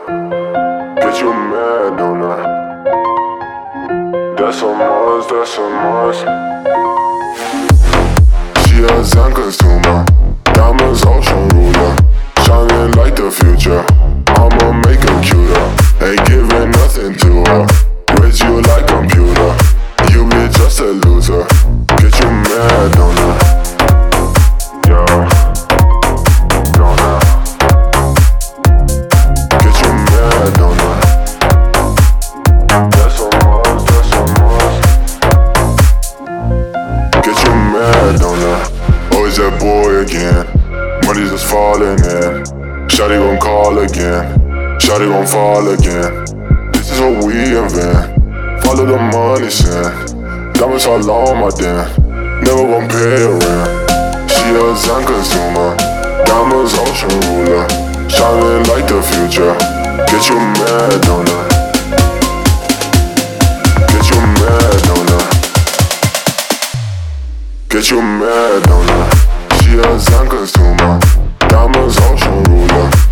Get you mad, don't I? That's a must, that's a must. She a Zen consumer, diamonds ocean ruler, shining like the future. I'ma make her cuter, ain't giving nothing to her. Raise you like computer, you be just a loser. Get you mad, don't I? Yeah. Always that boy again, money just falling in. Shawty gon' call again, Shawty gon' fall again. This is what we invent, follow the money sent. Diamonds all on my den, never gon' pay her rent. She a Zen consumer, diamonds ocean ruler, shining like the future. Get you mad, don't I? Get you mad, don't I? Get you mad, don't I? She a Zen consumer, diamonds ocean ruler,